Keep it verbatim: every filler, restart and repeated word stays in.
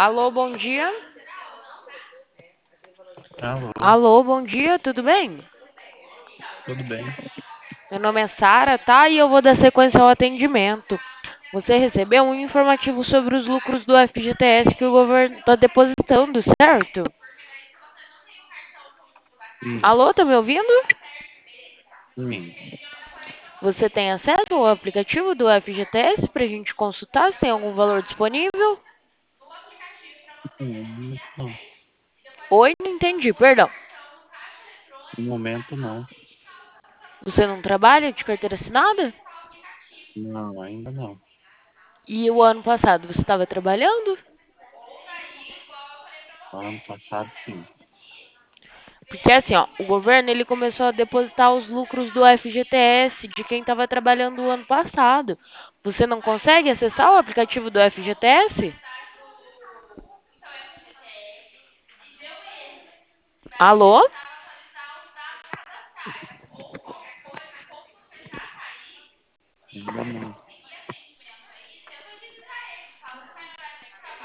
Alô, bom dia. Alô, Alô, bom dia, tudo bem? tudo bem? Meu nome é Sara, tá? E eu vou dar sequência ao atendimento. Você recebeu um informativo sobre os lucros do F G T S que o governo está depositando, certo? Sim, Alô, tá me ouvindo? sim. Você tem acesso ao aplicativo do F G T S para a gente consultar se tem algum valor disponível? No momento não. Oi, não entendi, perdão. No momento não. Você não trabalha de carteira assinada? Não, ainda não. E o ano passado você estava trabalhando? Ano passado sim. Porque assim, ó, o governo ele começou a depositar os lucros do F G T S de quem estava trabalhando o ano passado. Você não consegue acessar o aplicativo do F G T S? Alô? Ainda não.